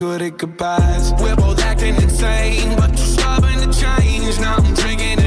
good at goodbyes. We're both acting insane, but too stubborn to change. Now I'm drinking